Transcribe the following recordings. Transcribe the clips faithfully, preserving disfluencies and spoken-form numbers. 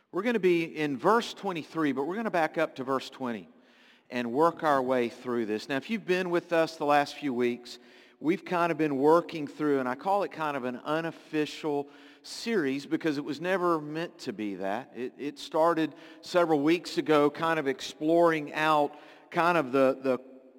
We're going to be in verse twenty-three, but we're going to back up to verse twenty and work our way through this. Now, if you've been with us the last few weeks, we've kind of been working through, and I call it kind of an unofficial series because it was never meant to be that. It, it started several weeks ago kind of exploring out kind of the, the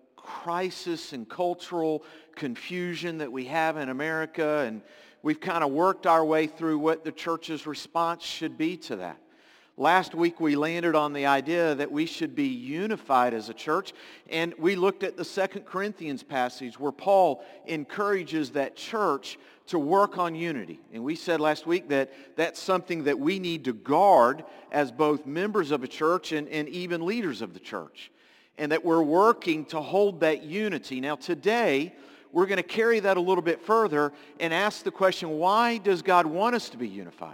crisis and cultural confusion that we have in America, and we've kind of worked our way through what the church's response should be to that. Last week we landed on the idea that we should be unified as a church, and we looked at the Second Corinthians passage where Paul encourages that church to work on unity. And we said last week that that's something that we need to guard as both members of a church and, and even leaders of the church, and that we're working to hold that unity. Now today we're going to carry that a little bit further and ask the question, why does God want us to be unified?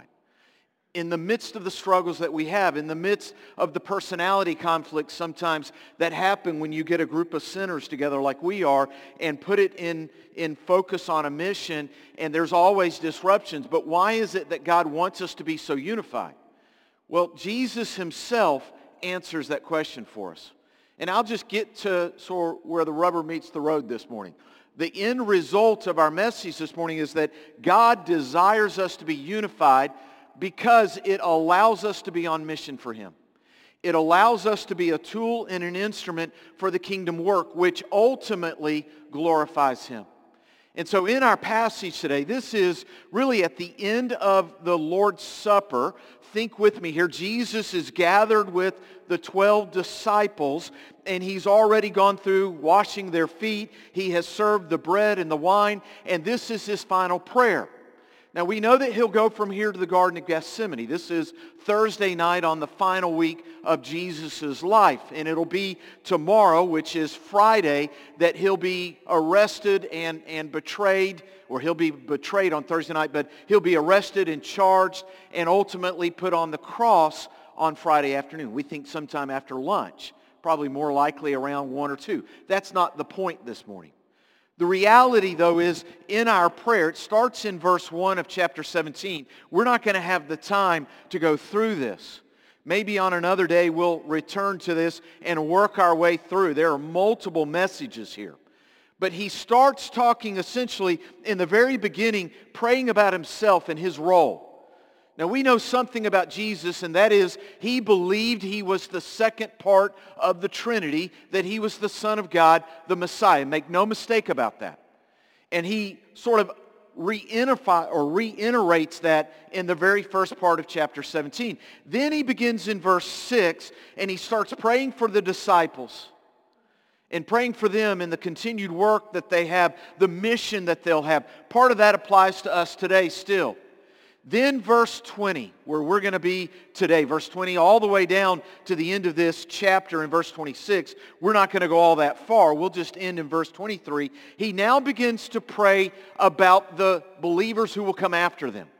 In the midst of the struggles that we have, in the midst of the personality conflicts sometimes that happen when you get a group of sinners together like we are and put it in, in focus on a mission, and there's always disruptions. But why is it that God wants us to be so unified? Well, Jesus himself answers that question for us. And I'll just get to sort of where the rubber meets the road this morning. The end result of our message this morning is that God desires us to be unified because it allows us to be on mission for him. It allows us to be a tool and an instrument for the kingdom work, which ultimately glorifies him. And so in our passage today, this is really at the end of the Lord's Supper. Think with me here. Jesus is gathered with the twelve disciples, and he's already gone through washing their feet. He has served the bread and the wine, and this is his final prayer. Now, we know that he'll go from here to the Garden of Gethsemane. This is Thursday night on the final week of Jesus' life. And it'll be tomorrow, which is Friday, that he'll be arrested and, and betrayed, or he'll be betrayed on Thursday night, but he'll be arrested and charged and ultimately put on the cross on Friday afternoon. We think sometime after lunch, probably more likely around one or two. That's not the point this morning. The reality, though, is in our prayer, it starts in verse one of chapter seventeen. We're not going to have the time to go through this. Maybe on another day we'll return to this and work our way through. There are multiple messages here. But he starts talking essentially in the very beginning, praying about himself and his role. Now, we know something about Jesus, and that is he believed he was the second part of the Trinity, that he was the Son of God, the Messiah. Make no mistake about that. And he sort of reiterate or reiterates that in the very first part of chapter seventeen. Then he begins in verse six, and he starts praying for the disciples and praying for them in the continued work that they have, the mission that they'll have. Part of that applies to us today still. Then verse twenty, where we're going to be today, verse twenty all the way down to the end of this chapter in verse twenty-six. We're not going to go all that far. We'll just end in verse twenty-three. He now begins to pray about the believers who will come after them.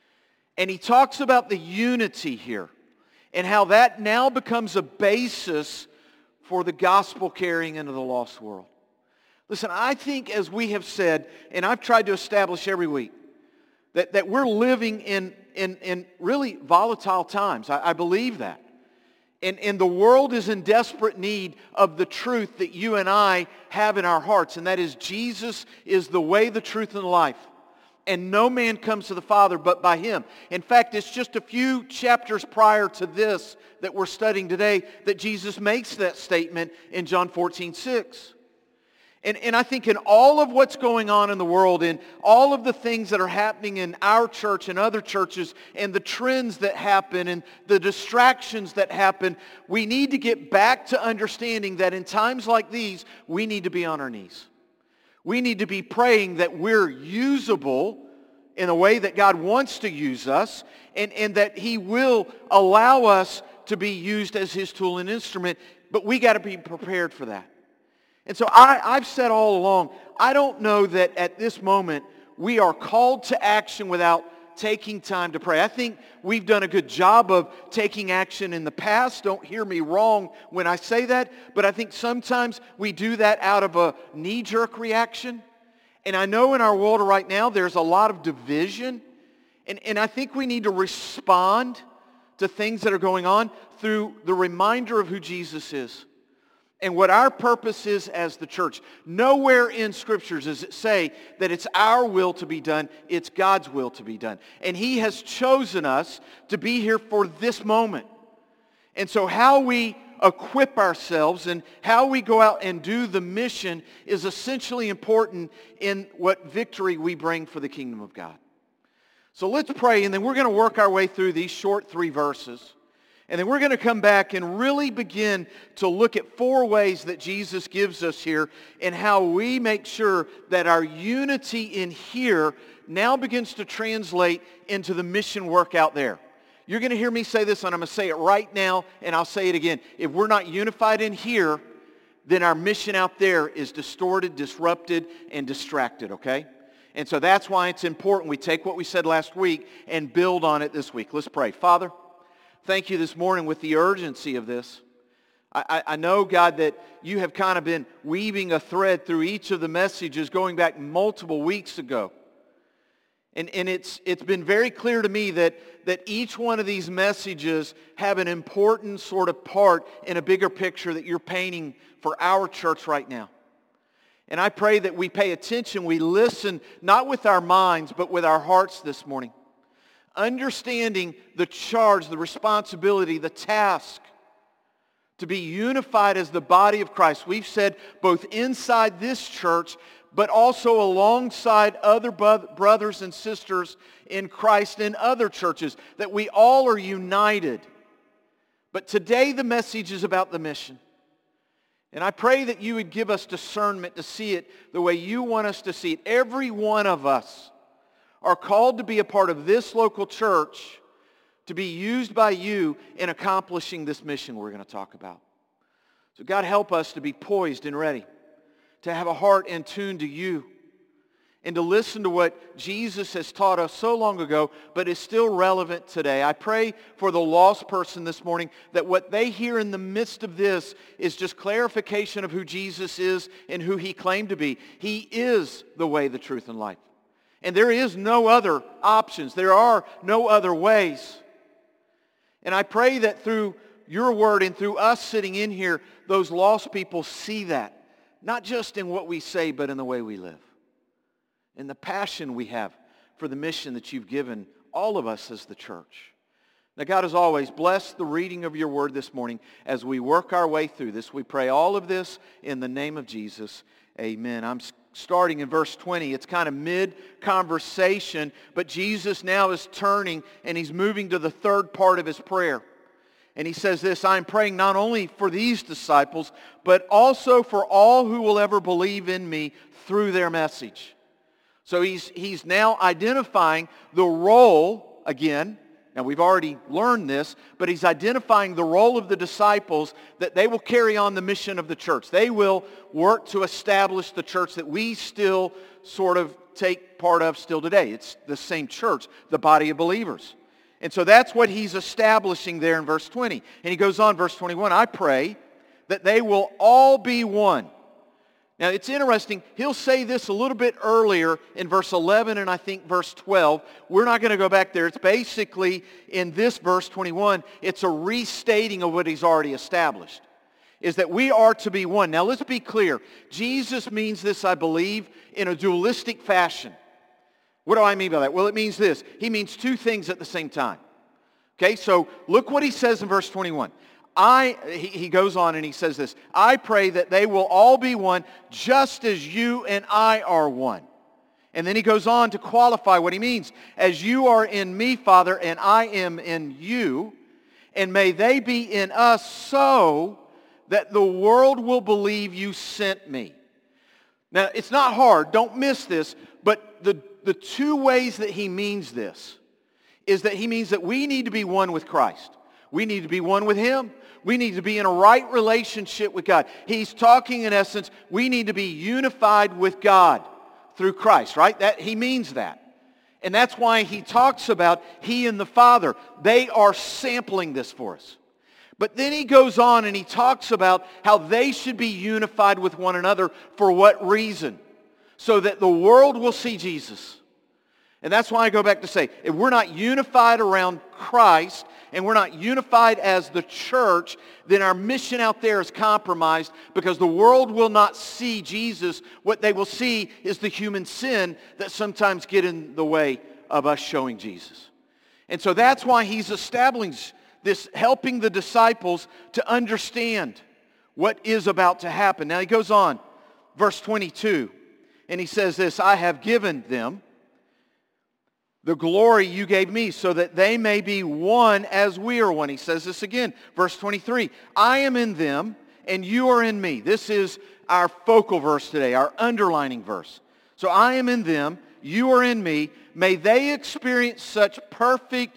And he talks about the unity here and how that now becomes a basis for the gospel carrying into the lost world. Listen, I think as we have said, and I've tried to establish every week, That, that we're living in, in, in really volatile times. I, I believe that. And, and the world is in desperate need of the truth that you and I have in our hearts. And that is Jesus is the way, the truth, and the life. And no man comes to the Father but by him. In fact, it's just a few chapters prior to this that we're studying today that Jesus makes that statement in John fourteen six. And, and I think in all of what's going on in the world, in all of the things that are happening in our church and other churches, and the trends that happen and the distractions that happen, we need to get back to understanding that in times like these, we need to be on our knees. We need to be praying that we're usable in a way that God wants to use us, and, and that he will allow us to be used as his tool and instrument, but we got to be prepared for that. And so I, I've said all along, I don't know that at this moment we are called to action without taking time to pray. I think we've done a good job of taking action in the past. Don't hear me wrong when I say that, but I think sometimes we do that out of a knee-jerk reaction. And I know in our world right now there's a lot of division, and, and I think we need to respond to things that are going on through the reminder of who Jesus is and what our purpose is as the church. Nowhere in Scriptures does it say that it's our will to be done, it's God's will to be done. And He has chosen us to be here for this moment. And so how we equip ourselves and how we go out and do the mission is essentially important in what victory we bring for the kingdom of God. So let's pray, and then we're going to work our way through these short three verses. And then we're going to come back and really begin to look at four ways that Jesus gives us here and how we make sure that our unity in here now begins to translate into the mission work out there. You're going to hear me say this, and I'm going to say it right now, and I'll say it again. If we're not unified in here, then our mission out there is distorted, disrupted, and distracted, okay? And so that's why it's important we take what we said last week and build on it this week. Let's pray. Father, thank you this morning with the urgency of this. I, I, I know, God, that you have kind of been weaving a thread through each of the messages going back multiple weeks ago. And, and it's, it's been very clear to me that, that each one of these messages have an important sort of part in a bigger picture that you're painting for our church right now. And I pray that we pay attention, we listen, not with our minds, but with our hearts this morning. Understanding the charge, the responsibility, the task to be unified as the body of Christ. We've said both inside this church, but also alongside other brothers and sisters in Christ in other churches, that we all are united. But today the message is about the mission. And I pray that you would give us discernment to see it the way you want us to see it. Every one of us are called to be a part of this local church, to be used by you in accomplishing this mission we're going to talk about. So God, help us to be poised and ready, to have a heart in tune to you, and to listen to what Jesus has taught us so long ago, but is still relevant today. I pray for the lost person this morning that what they hear in the midst of this is just clarification of who Jesus is and who he claimed to be. He is the way, the truth, and life. And there is no other options. There are no other ways. And I pray that through your word and through us sitting in here, those lost people see that, not just in what we say, but in the way we live. And the passion we have for the mission that you've given all of us as the church. Now, God, as always, bless the reading of your word this morning as we work our way through this. We pray all of this in the name of Jesus. Amen. I'm starting in verse twenty. It's kind of mid-conversation, but Jesus now is turning and he's moving to the third part of his prayer. And he says this, I'm praying not only for these disciples, but also for all who will ever believe in me through their message. So he's, he's now identifying the role, again, now we've already learned this, but he's identifying the role of the disciples that they will carry on the mission of the church. They will work to establish the church that we still sort of take part of still today. It's the same church, the body of believers. And so that's what he's establishing there in verse twenty. And he goes on, verse twenty-one, I pray that they will all be one. Now, it's interesting. He'll say this a little bit earlier in verse eleven and I think verse twelve. We're not going to go back there. It's basically in this verse twenty-one, it's a restating of what he's already established, is that we are to be one. Now, let's be clear. Jesus means this, I believe, in a dualistic fashion. What do I mean by that? Well, it means this. He means two things at the same time. Okay, so look what he says in verse twenty-one. I, he, he goes on and he says this, I pray that they will all be one just as you and I are one. And then he goes on to qualify what he means. As you are in me, Father, and I am in you, and may they be in us so that the world will believe you sent me. Now, it's not hard. Don't miss this. But the, the two ways that he means this is that he means that we need to be one with Christ. We need to be one with him. We need to be in a right relationship with God. He's talking in essence, we need to be unified with God through Christ, right? That he means that. And that's why he talks about he and the Father. They are sampling this for us. But then he goes on and he talks about how they should be unified with one another. For what reason? So that the world will see Jesus. And that's why I go back to say, if we're not unified around Christ and we're not unified as the church, then our mission out there is compromised because the world will not see Jesus. What they will see is the human sin that sometimes get in the way of us showing Jesus. And so that's why he's establishing this, helping the disciples to understand what is about to happen. Now he goes on, verse twenty-two, and he says this, I have given them the glory you gave me so that they may be one as we are one. He says this again, verse twenty-three, I am in them and you are in me. This is our focal verse today, our underlining verse. So I am in them, you are in me. May they experience such perfect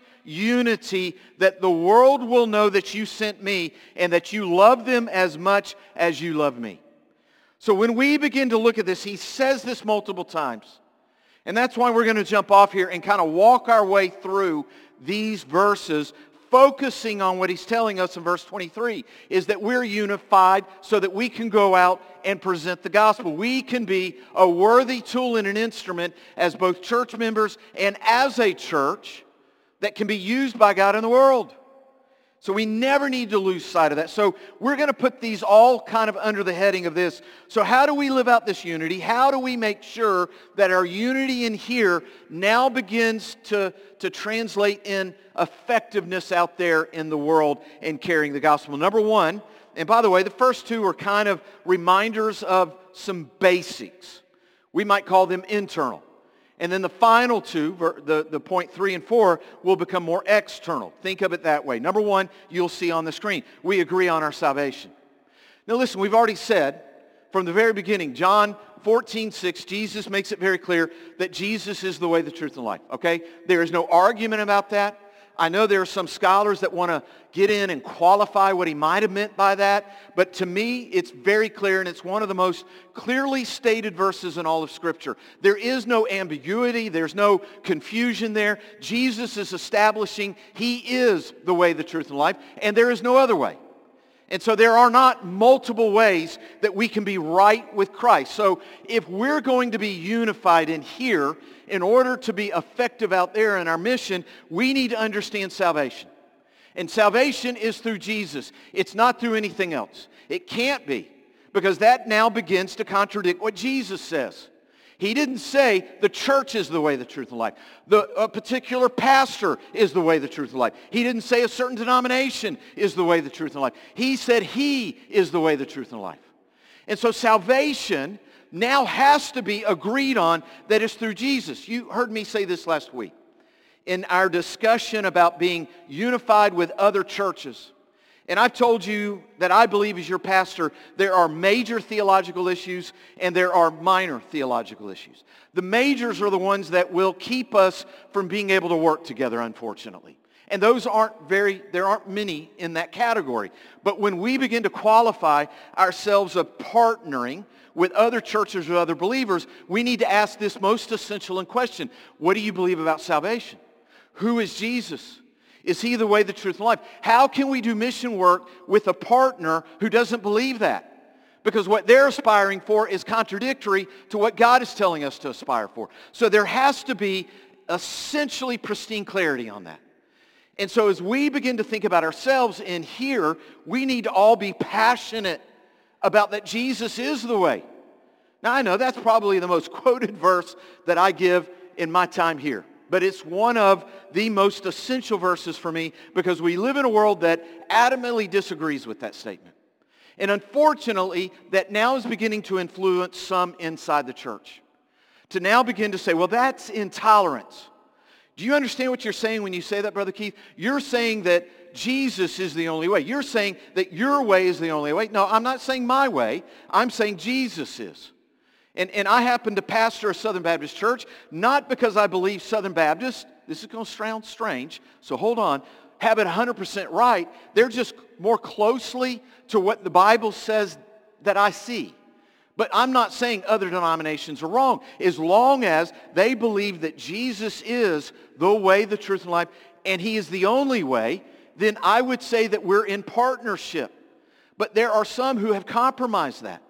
unity that the world will know that you sent me and that you love them as much as you love me. So when we begin to look at this, he says this multiple times. And that's why we're going to jump off here and kind of walk our way through these verses, focusing on what he's telling us in verse twenty-three, is that we're unified so that we can go out and present the gospel. We can be a worthy tool and an instrument as both church members and as a church that can be used by God in the world. So we never need to lose sight of that. So we're going to put these all kind of under the heading of this. So how do we live out this unity? How do we make sure that our unity in here now begins to, to translate in effectiveness out there in the world in carrying the gospel? Number one, and by the way, the first two are kind of reminders of some basics. We might call them internal. And then the final two, the, the point three and four, will become more external. Think of it that way. Number one, you'll see on the screen. We agree on our salvation. Now listen, we've already said from the very beginning, John fourteen six, Jesus makes it very clear that Jesus is the way, the truth, and life. Okay? There is no argument about that. I know there are some scholars that want to get in and qualify what he might have meant by that, but to me, it's very clear, and it's one of the most clearly stated verses in all of Scripture. There is no ambiguity. There's no confusion there. Jesus is establishing he is the way, the truth, and life, and there is no other way. And so there are not multiple ways that we can be right with Christ. So if we're going to be unified in here, in order to be effective out there in our mission, we need to understand salvation. And salvation is through Jesus. It's not through anything else. It can't be, because that now begins to contradict what Jesus says. He didn't say the church is the way, the truth, and life. The, a particular pastor is the way, the truth, and life. He didn't say a certain denomination is the way, the truth, and life. He said he is the way, the truth, and life. And so salvation now has to be agreed on that it's through Jesus. You heard me say this last week in our discussion about being unified with other churches. And I've told you that I believe as your pastor, there are major theological issues and there are minor theological issues. The majors are the ones that will keep us from being able to work together, unfortunately. And those aren't very, there aren't many in that category. But when we begin to qualify ourselves of partnering with other churches or other believers, we need to ask this most essential question. What do you believe about salvation? Who is Jesus? Is he the way, the truth, and life? How can we do mission work with a partner who doesn't believe that? Because what they're aspiring for is contradictory to what God is telling us to aspire for. So there has to be essentially pristine clarity on that. And so as we begin to think about ourselves in here, we need to all be passionate about that Jesus is the way. Now I know that's probably the most quoted verse that I give in my time here. But it's one of the most essential verses for me because we live in a world that adamantly disagrees with that statement. And unfortunately, that now is beginning to influence some inside the church. To now begin to say, well, that's intolerance. Do you understand what you're saying when you say that, Brother Keith? You're saying that Jesus is the only way. You're saying that your way is the only way. No, I'm not saying my way. I'm saying Jesus is. And, and I happen to pastor a Southern Baptist church, not because I believe Southern Baptists, this is going to sound strange, so hold on, have it one hundred percent right. They're just more closely to what the Bible says that I see. But I'm not saying other denominations are wrong. As long as they believe that Jesus is the way, the truth, and life, and he is the only way, then I would say that we're in partnership. But there are some who have compromised that.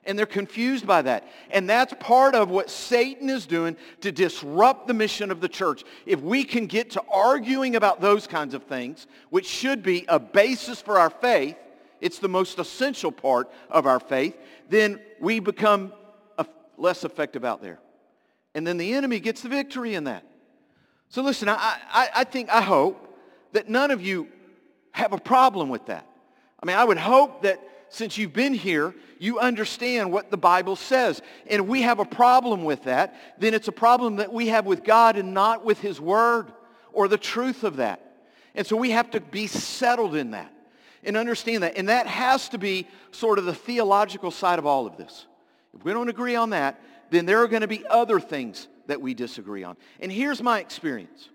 And they're confused by that. And that's part of what Satan is doing to disrupt the mission of the church. If we can get to arguing about those kinds of things, which should be a basis for our faith, it's the most essential part of our faith, then we become less effective out there. And then the enemy gets the victory in that. So listen, I, I, I think, I hope that none of you have a problem with that. I mean, I would hope that since you've been here, you understand what the Bible says. And if we have a problem with that, then it's a problem that we have with God and not with His Word or the truth of that. And so we have to be settled in that and understand that. And that has to be sort of the theological side of all of this. If we don't agree on that, then there are going to be other things that we disagree on. And here's my experience.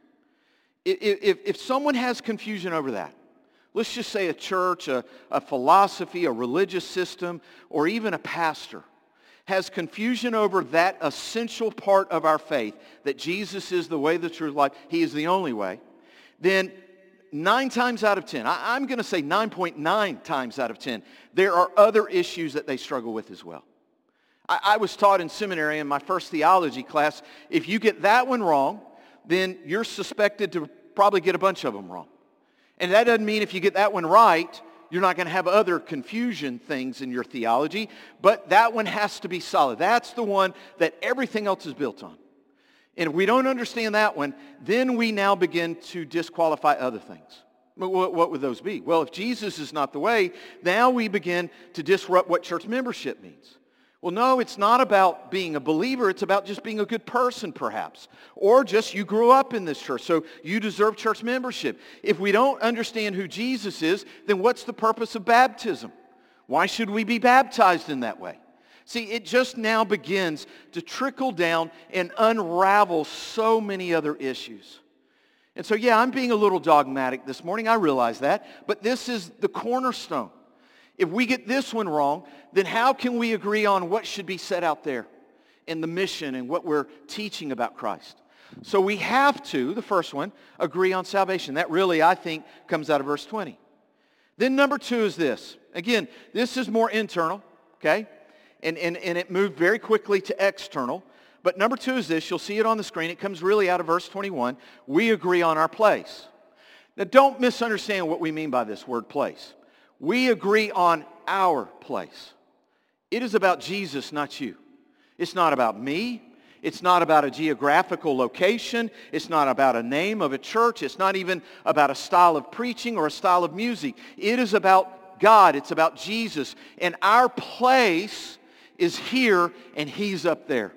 If, if, if someone has confusion over that, let's just say a church, a, a philosophy, a religious system, or even a pastor has confusion over that essential part of our faith, that Jesus is the way, the truth, life, He is the only way, then nine times out of ten, I, I'm going to say nine point nine times out of ten, there are other issues that they struggle with as well. I, I was taught in seminary in my first theology class, if you get that one wrong, then you're suspected to probably get a bunch of them wrong. And that doesn't mean if you get that one right, you're not going to have other confusion things in your theology, but that one has to be solid. That's the one that everything else is built on. And if we don't understand that one, then we now begin to disqualify other things. What, what would those be? Well, if Jesus is not the way, now we begin to disrupt what church membership means. Well, no, it's not about being a believer. It's about just being a good person, perhaps. Or just you grew up in this church, so you deserve church membership. If we don't understand who Jesus is, then what's the purpose of baptism? Why should we be baptized in that way? See, it just now begins to trickle down and unravel so many other issues. And so, yeah, I'm being a little dogmatic this morning. I realize that. But this is the cornerstone. If we get this one wrong, then how can we agree on what should be said out there in the mission and what we're teaching about Christ? So we have to, the first one, agree on salvation. That really, I think, comes out of verse twenty. Then number two is this. Again, this is more internal, okay? And, and, and it moved very quickly to external. But number two is this. You'll see it on the screen. It comes really out of verse twenty-one. We agree on our place. Now, don't misunderstand what we mean by this word place. We agree on our place. It is about Jesus, not you. It's not about me. It's not about a geographical location. It's not about a name of a church. It's not even about a style of preaching or a style of music. It is about God. It's about Jesus. And our place is here and He's up there.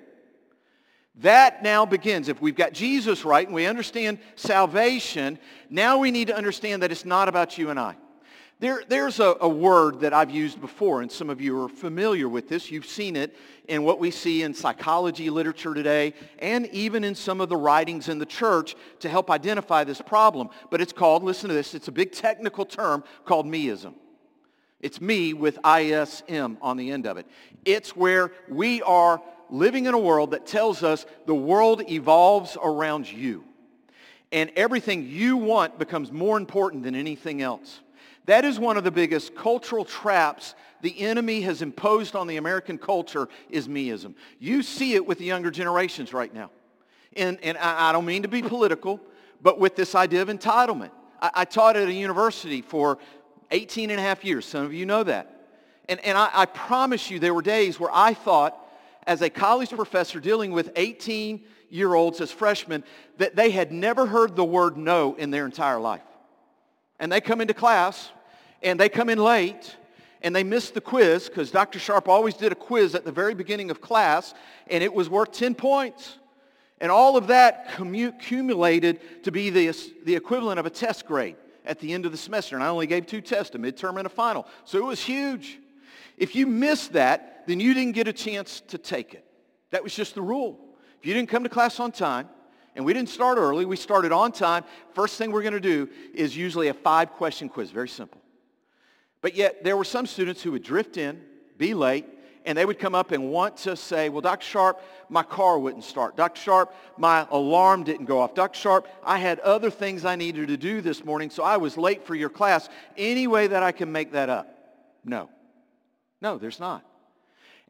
That now begins. If we've got Jesus right and we understand salvation, now we need to understand that it's not about you and I. There, there's a, a word that I've used before, and some of you are familiar with this. You've seen it in what we see in psychology literature today, and even in some of the writings in the church to help identify this problem. But it's called, listen to this, it's a big technical term called meism. It's me with I S M on the end of it. It's where we are living in a world that tells us the world evolves around you. And everything you want becomes more important than anything else. That is one of the biggest cultural traps the enemy has imposed on the American culture is meism. You see it with the younger generations right now. And, and I, I don't mean to be political, but with this idea of entitlement. I, I taught at a university for eighteen and a half years. Some of you know that. And, and I, I promise you there were days where I thought, as a college professor dealing with eighteen-year-olds as freshmen, that they had never heard the word no in their entire life. And they come into class, and they come in late, and they miss the quiz, because Doctor Sharp always did a quiz at the very beginning of class, and it was worth ten points. And all of that commu- accumulated to be the, the equivalent of a test grade at the end of the semester. And I only gave two tests, a midterm and a final. So it was huge. If you missed that, then you didn't get a chance to take it. That was just the rule. If you didn't come to class on time, and we didn't start early, we started on time, first thing we're going to do is usually a five-question quiz, very simple. But yet, there were some students who would drift in, be late, and they would come up and want to say, well, Doctor Sharp, my car wouldn't start. Doctor Sharp, my alarm didn't go off. Doctor Sharp, I had other things I needed to do this morning, so I was late for your class. Any way that I can make that up? No. No, there's not.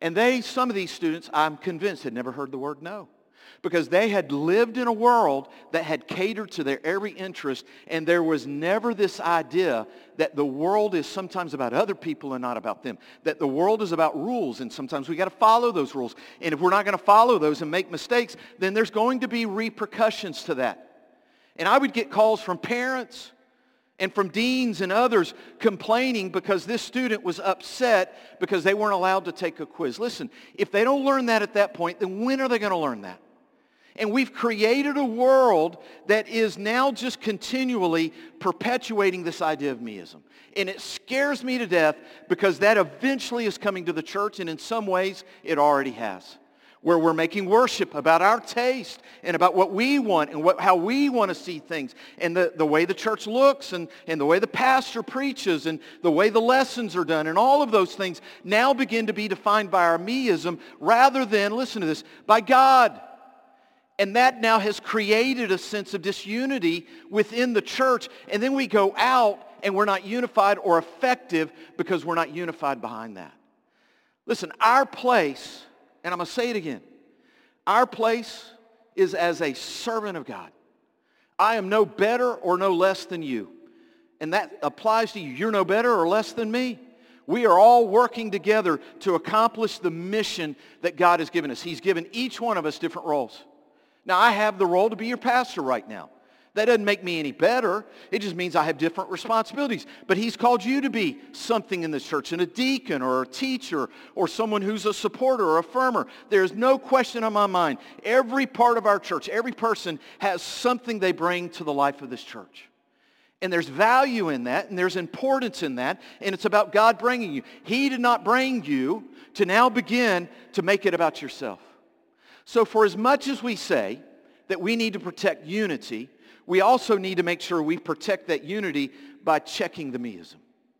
And they, some of these students, I'm convinced, had never heard the word no. Because they had lived in a world that had catered to their every interest, and there was never this idea that the world is sometimes about other people and not about them. That the world is about rules, and sometimes we got to follow those rules. And if we're not going to follow those and make mistakes, then there's going to be repercussions to that. And I would get calls from parents and from deans and others complaining because this student was upset because they weren't allowed to take a quiz. Listen, if they don't learn that at that point, then when are they going to learn that? And we've created a world that is now just continually perpetuating this idea of meism. And it scares me to death because that eventually is coming to the church, and in some ways it already has. Where we're making worship about our taste and about what we want and what, how we want to see things, and the, the way the church looks and, and the way the pastor preaches and the way the lessons are done, and all of those things now begin to be defined by our meism rather than, listen to this, by God. And that now has created a sense of disunity within the church. And then we go out and we're not unified or effective because we're not unified behind that. Listen, our place, and I'm going to say it again, our place is as a servant of God. I am no better or no less than you. And that applies to you. You're no better or less than me. We are all working together to accomplish the mission that God has given us. He's given each one of us different roles. Now, I have the role to be your pastor right now. That doesn't make me any better. It just means I have different responsibilities. But he's called you to be something in this church, and a deacon or a teacher or someone who's a supporter or affirmer. There's no question on my mind. Every part of our church, every person has something they bring to the life of this church. And there's value in that, and there's importance in that, and it's about God bringing you. He did not bring you to now begin to make it about yourself. So for as much as we say that we need to protect unity, we also need to make sure we protect that unity by checking the meism.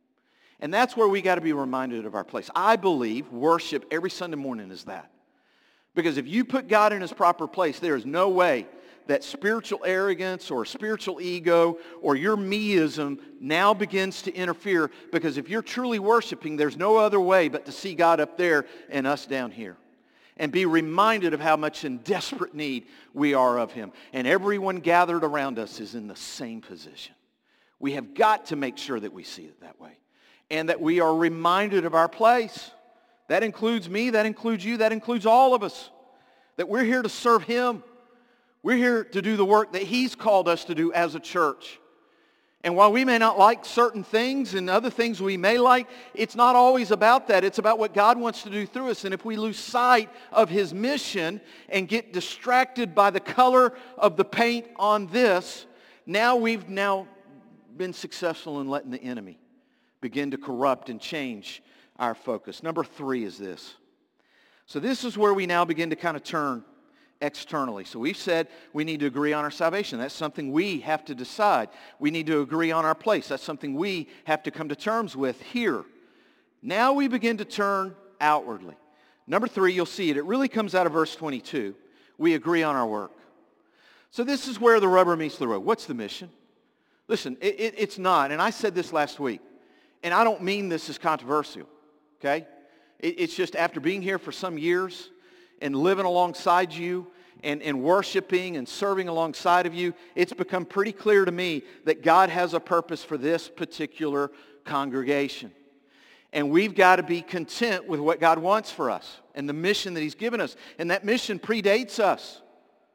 And that's where we got to be reminded of our place. I believe worship every Sunday morning is that. Because if you put God in his proper place, there is no way that spiritual arrogance or spiritual ego or your meism now begins to interfere. Because if you're truly worshiping, there's no other way but to see God up there and us down here. And be reminded of how much in desperate need we are of him. And everyone gathered around us is in the same position. We have got to make sure that we see it that way. And that we are reminded of our place. That includes me, that includes you, that includes all of us. That we're here to serve him. We're here to do the work that he's called us to do as a church. And while we may not like certain things and other things we may like, it's not always about that. It's about what God wants to do through us. And if we lose sight of his mission and get distracted by the color of the paint on this, now we've now been successful in letting the enemy begin to corrupt and change our focus. Number three is this. So this is where we now begin to kind of turn externally. So we've said we need to agree on our salvation. That's something we have to decide. We need to agree on our place. That's something we have to come to terms with here. Now we begin to turn outwardly. Number three, you'll see it. It really comes out of verse twenty-two. We agree on our work. So this is where the rubber meets the road. What's the mission? Listen, it, it, it's not, and I said this last week, and I don't mean this as controversial, okay? It, it's just after being here for some years and living alongside you and, and worshiping and serving alongside of you, it's become pretty clear to me that God has a purpose for this particular congregation. And we've got to be content with what God wants for us and the mission that he's given us. And that mission predates us.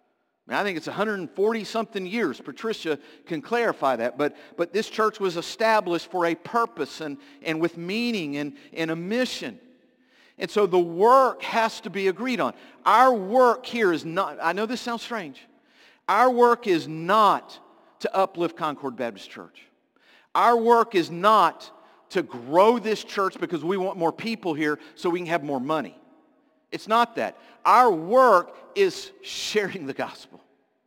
I mean, I think it's one hundred forty something years. Patricia can clarify that. But, but this church was established for a purpose and, and with meaning and, and a mission. And so the work has to be agreed on. Our work here is not, I know this sounds strange. Our work is not to uplift Concord Baptist Church. Our work is not to grow this church because we want more people here so we can have more money. It's not that. Our work is sharing the gospel.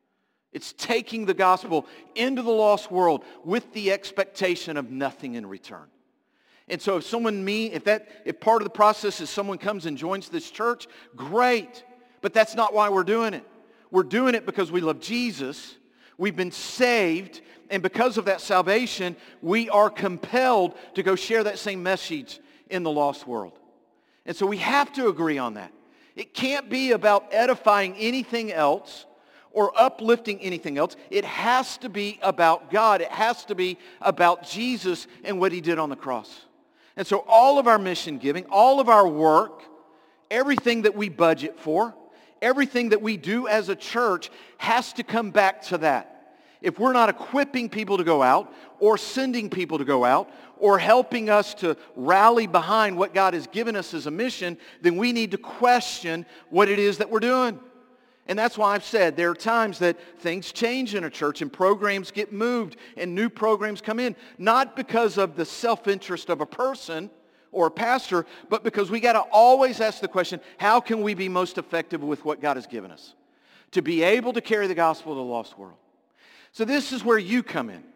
It's taking the gospel into the lost world with the expectation of nothing in return. And so if someone me, if that, if part of the process is someone comes and joins this church, great. But that's not why we're doing it. We're doing it because we love Jesus. We've been saved. And because of that salvation, we are compelled to go share that same message in the lost world. And so we have to agree on that. It can't be about edifying anything else or uplifting anything else. It has to be about God. It has to be about Jesus and what he did on the cross. And so all of our mission giving, all of our work, everything that we budget for, everything that we do as a church has to come back to that. If we're not equipping people to go out or sending people to go out or helping us to rally behind what God has given us as a mission, then we need to question what it is that we're doing. And that's why I've said there are times that things change in a church and programs get moved and new programs come in, not because of the self-interest of a person or a pastor, but because we got to always ask the question, how can we be most effective with what God has given us to be able to carry the gospel to the lost world? So this is where you come in.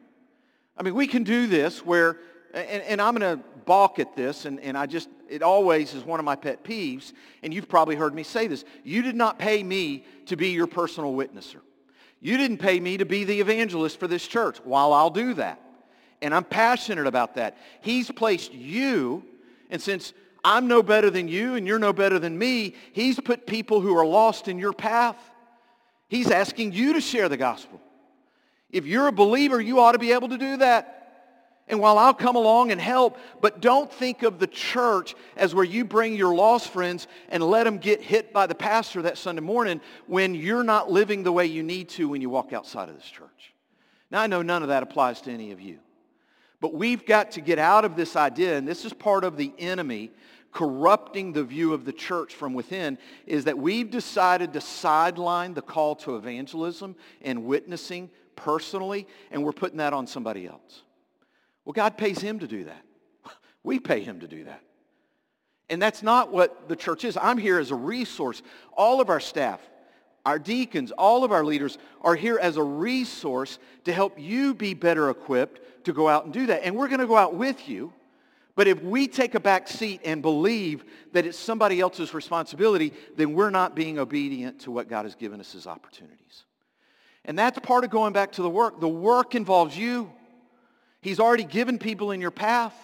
I mean, we can do this where, and, and I'm going to balk at this, and, and I just, it always is one of my pet peeves, and you've probably heard me say this. You did not pay me to be your personal witnesser. You didn't pay me to be the evangelist for this church. While I'll do that, and I'm passionate about that, he's placed you, and since I'm no better than you and you're no better than me, he's put people who are lost in your path. He's asking you to share the gospel. If you're a believer, you ought to be able to do that. And while I'll come along and help, but don't think of the church as where you bring your lost friends and let them get hit by the pastor that Sunday morning when you're not living the way you need to when you walk outside of this church. Now, I know none of that applies to any of you. But we've got to get out of this idea, and this is part of the enemy corrupting the view of the church from within, is that we've decided to sideline the call to evangelism and witnessing personally, and we're putting that on somebody else. Well, God pays him to do that. We pay him to do that. And that's not what the church is. I'm here as a resource. All of our staff, our deacons, all of our leaders are here as a resource to help you be better equipped to go out and do that. And we're going to go out with you. But if we take a back seat and believe that it's somebody else's responsibility, then we're not being obedient to what God has given us as opportunities. And that's part of going back to the work. The work involves you. He's already given people in your path.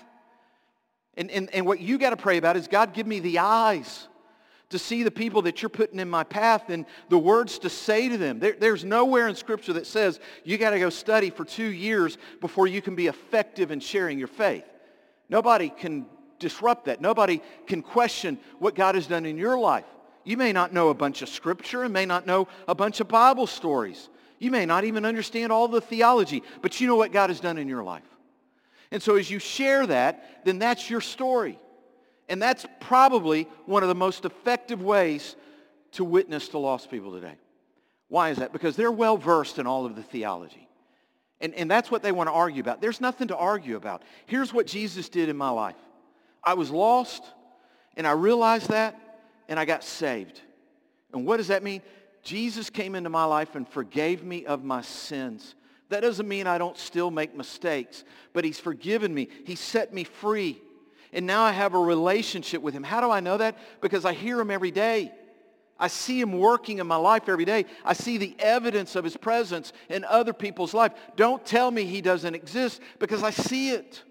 And, and, and what you got to pray about is, God, give me the eyes to see the people that you're putting in my path and the words to say to them. There, there's nowhere in Scripture that says you got to go study for two years before you can be effective in sharing your faith. Nobody can disrupt that. Nobody can question what God has done in your life. You may not know a bunch of Scripture and may not know a bunch of Bible stories. You may not even understand all the theology, but you know what God has done in your life. And so as you share that, then that's your story. And that's probably one of the most effective ways to witness to lost people today. Why is that? Because they're well versed in all of the theology. And, and that's what they want to argue about. There's nothing to argue about. Here's what Jesus did in my life. I was lost, and I realized that, and I got saved. And what does that mean? Jesus came into my life and forgave me of my sins. That doesn't mean I don't still make mistakes, but he's forgiven me. He set me free. And now I have a relationship with him. How do I know that? Because I hear him every day. I see him working in my life every day. I see the evidence of his presence in other people's life. Don't tell me he doesn't exist, because I see it.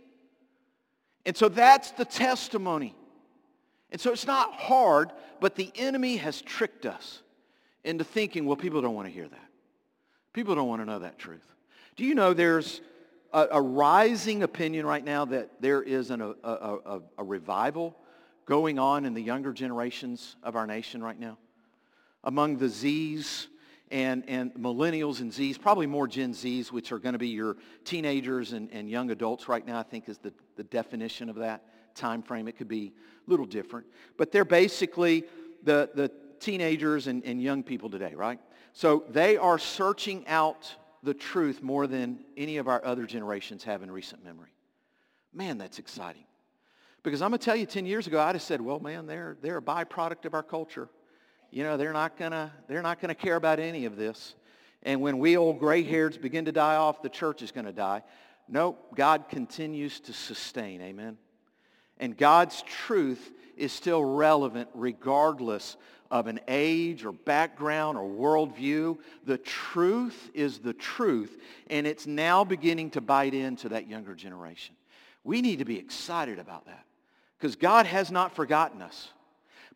And so that's the testimony. And so it's not hard, but the enemy has tricked us into thinking, well, people don't want to hear that. People don't want to know that truth. Do you know there's a, a rising opinion right now that there is an, a, a, a, a revival going on in the younger generations of our nation right now? Among the Zs and, and millennials and Zs, probably more Gen Zs, which are going to be your teenagers and, and young adults right now, I think is the, the definition of that time frame. It could be a little different. But they're basically the, the teenagers and, and young people today, right? So they are searching out the truth more than any of our other generations have in recent memory. Man, that's exciting. Because I'm going to tell you, ten years ago, I'd have said, well, man, they're, they're a byproduct of our culture. You know, they're not going to they're not going to care about any of this. And when we old gray-hairs begin to die off, the church is going to die. No, God continues to sustain, amen? And God's truth is still relevant regardless of an age or background or worldview. The truth is the truth, and it's now beginning to bite into that younger generation. We need to be excited about that because God has not forgotten us.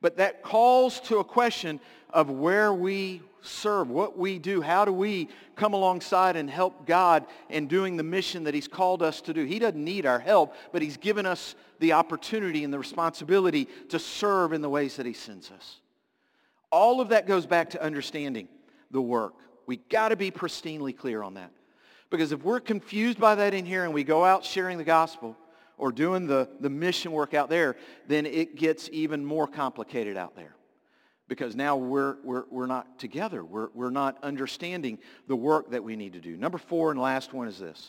But that calls to a question of where we serve, what we do. How do we come alongside and help God in doing the mission that he's called us to do? He doesn't need our help, but he's given us the opportunity and the responsibility to serve in the ways that he sends us. All of that goes back to understanding the work. We got to be pristinely clear on that. Because if we're confused by that in here and we go out sharing the gospel or doing the, the mission work out there, then it gets even more complicated out there. Because now we're, we're, we're not together. We're, we're not understanding the work that we need to do. Number four and last one is this.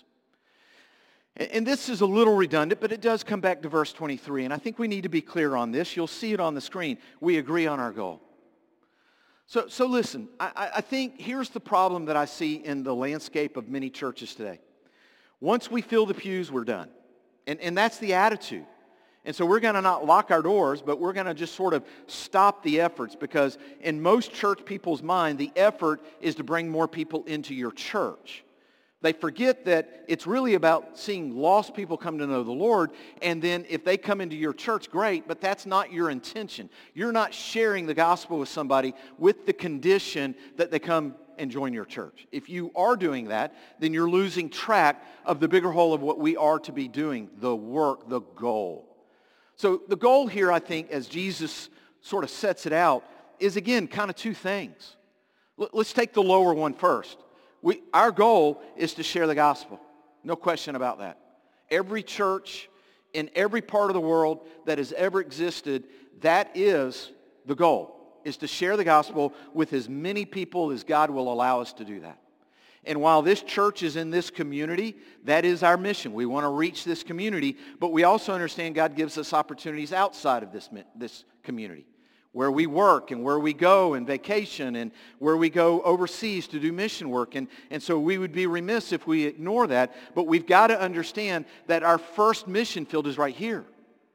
And, and this is a little redundant, but it does come back to verse twenty-three. And I think we need to be clear on this. You'll see it on the screen. We agree on our goal. So, so listen, I, I think here's the problem that I see in the landscape of many churches today. Once we fill the pews, we're done. And, and that's the attitude. And so we're going to not lock our doors, but we're going to just sort of stop the efforts, because in most church people's mind, the effort is to bring more people into your church. They forget that it's really about seeing lost people come to know the Lord, and then if they come into your church, great, but that's not your intention. You're not sharing the gospel with somebody with the condition that they come and join your church. If you are doing that, then you're losing track of the bigger whole of what we are to be doing, the work, the goal. So the goal here, I think, as Jesus sort of sets it out, is again kind of two things. Let's take the lower one first. We, our goal is to share the gospel. No question about that. Every church in every part of the world that has ever existed, that is the goal, is to share the gospel with as many people as God will allow us to do that. And while this church is in this community, that is our mission. We want to reach this community, but we also understand God gives us opportunities outside of this, this community, where we work and where we go and vacation and where we go overseas to do mission work. And, and so we would be remiss if we ignore that, but we've got to understand that our first mission field is right here.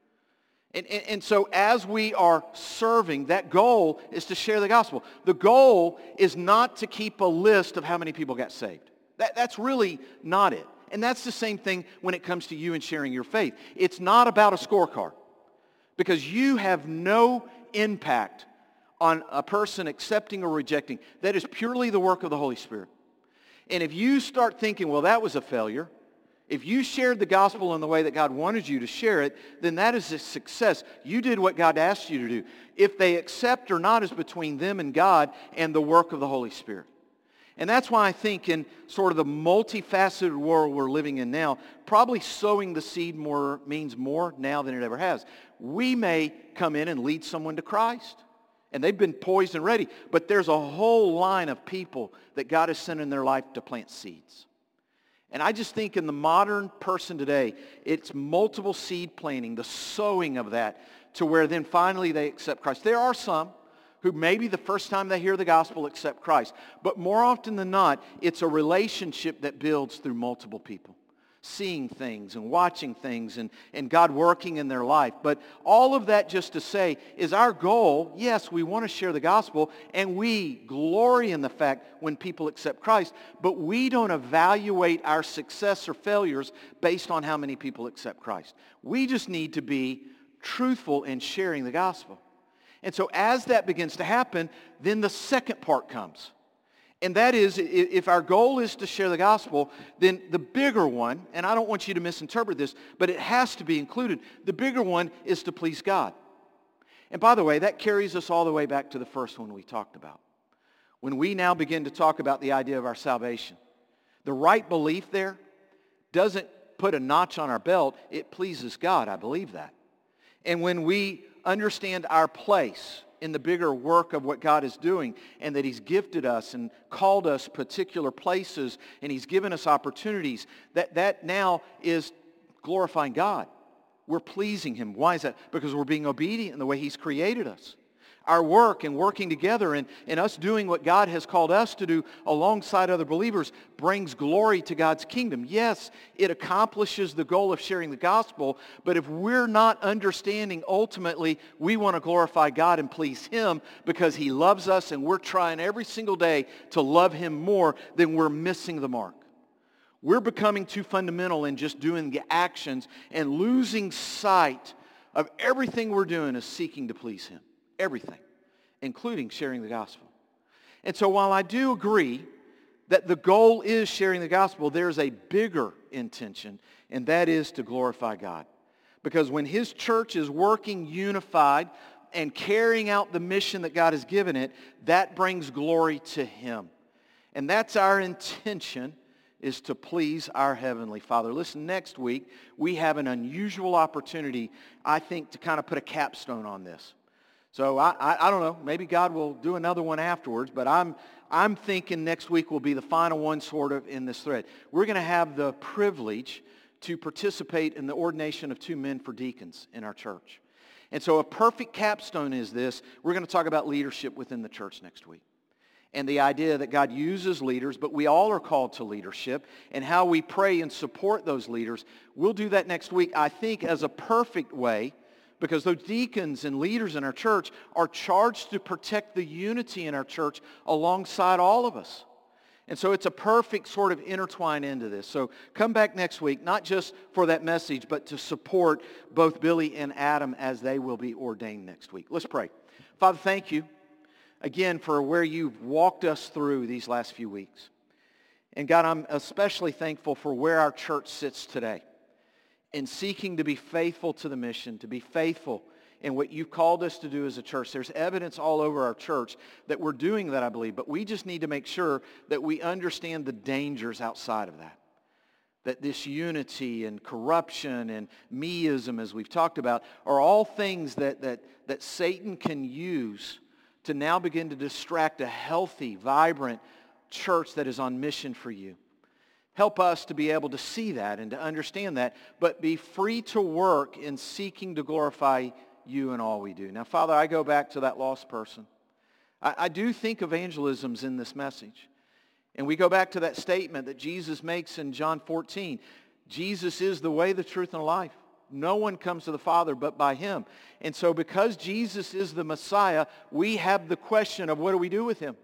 And, and, and so as we are serving, that goal is to share the gospel. The goal is not to keep a list of how many people got saved. That, that's really not it. And that's the same thing when it comes to you and sharing your faith. It's not about a scorecard, because you have no impact on a person accepting or rejecting. That is purely the work of the Holy Spirit. And if you start thinking, well, that was a failure, if you shared the gospel in the way that God wanted you to share it, then that is a success. You did what God asked you to do. If they accept or not is between them and God and the work of the Holy Spirit. And that's why I think in sort of the multifaceted world we're living in now, probably sowing the seed more means more now than it ever has. We may come in and lead someone to Christ, and they've been poised and ready, but there's a whole line of people that God has sent in their life to plant seeds. And I just think in the modern person today, it's multiple seed planting, the sowing of that, to where then finally they accept Christ. There are some who maybe the first time they hear the gospel accept Christ. But more often than not, it's a relationship that builds through multiple people, seeing things and watching things and, and God working in their life. But all of that just to say is our goal, yes, we want to share the gospel, and we glory in the fact when people accept Christ, but we don't evaluate our success or failures based on how many people accept Christ. We just need to be truthful in sharing the gospel. And so as that begins to happen, then the second part comes. And that is, if our goal is to share the gospel, then the bigger one, and I don't want you to misinterpret this, but it has to be included. The bigger one is to please God. And by the way, that carries us all the way back to the first one we talked about. When we now begin to talk about the idea of our salvation, the right belief there doesn't put a notch on our belt. It pleases God. I believe that. And when we understand our place in the bigger work of what God is doing, and that he's gifted us and called us particular places, and he's given us opportunities, that, that now is glorifying God. We're pleasing him. Why is that? Because we're being obedient in the way he's created us. Our work and working together and, and us doing what God has called us to do alongside other believers brings glory to God's kingdom. Yes, it accomplishes the goal of sharing the gospel, but if we're not understanding ultimately we want to glorify God and please him because he loves us and we're trying every single day to love him more, then we're missing the mark. We're becoming too fundamental in just doing the actions and losing sight of everything we're doing is seeking to please him. everything, including sharing the gospel. And so while I do agree that the goal is sharing the gospel, there's a bigger intention, and that is to glorify God. Because when his church is working unified and carrying out the mission that God has given it, that brings glory to him. And that's our intention, is to please our Heavenly Father. Listen, next week, we have an unusual opportunity, I think, to kind of put a capstone on this. So I, I, I don't know, maybe God will do another one afterwards, but I'm, I'm thinking next week will be the final one sort of in this thread. We're going to have the privilege to participate in the ordination of two men for deacons in our church. And so a perfect capstone is this. We're going to talk about leadership within the church next week. And the idea that God uses leaders, but we all are called to leadership, and how we pray and support those leaders. We'll do that next week, I think, as a perfect way, because those deacons and leaders in our church are charged to protect the unity in our church alongside all of us. And so it's a perfect sort of intertwine into this. So come back next week, not just for that message, but to support both Billy and Adam as they will be ordained next week. Let's pray. Father, thank you again for where you've walked us through these last few weeks. And God, I'm especially thankful for where our church sits today in seeking to be faithful to the mission, to be faithful in what you've called us to do as a church. There's evidence all over our church that we're doing that, I believe, but we just need to make sure that we understand the dangers outside of that. That this unity and corruption and meism, as we've talked about, are all things that, that, that Satan can use to now begin to distract a healthy, vibrant church that is on mission for you. Help us to be able to see that and to understand that, but be free to work in seeking to glorify you in all we do. Now, Father, I go back to that lost person. I, I do think evangelism's in this message. And we go back to that statement that Jesus makes in John fourteen. Jesus is the way, the truth, and the life. No one comes to the Father but by him. And so because Jesus is the Messiah, we have the question of what do we do with him?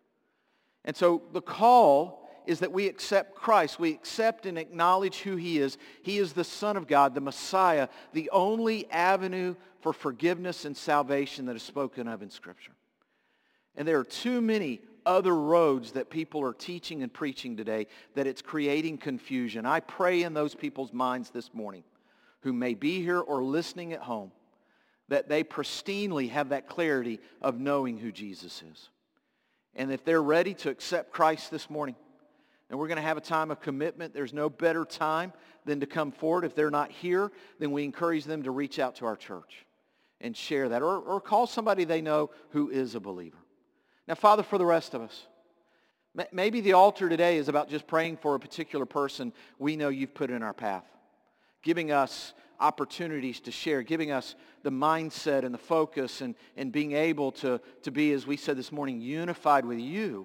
And so the call is that we accept Christ. We accept and acknowledge who he is. He is the Son of God, the Messiah, the only avenue for forgiveness and salvation that is spoken of in Scripture. And there are too many other roads that people are teaching and preaching today that it's creating confusion. I pray in those people's minds this morning who may be here or listening at home that they pristinely have that clarity of knowing who Jesus is. And if they're ready to accept Christ this morning, and we're going to have a time of commitment. There's no better time than to come forward. If they're not here, then we encourage them to reach out to our church and share that. Or, or call somebody they know who is a believer. Now, Father, for the rest of us, maybe the altar today is about just praying for a particular person we know you've put in our path. Giving us opportunities to share. Giving us the mindset and the focus and, and being able to, to be, as we said this morning, unified with you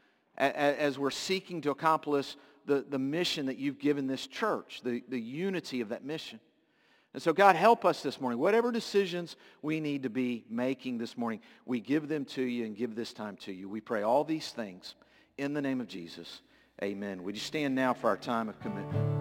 as we're seeking to accomplish the, the mission that you've given this church, the, the unity of that mission. And so, God, help us this morning. Whatever decisions we need to be making this morning, we give them to you and give this time to you. We pray all these things in the name of Jesus. Amen. Would you stand now for our time of commitment?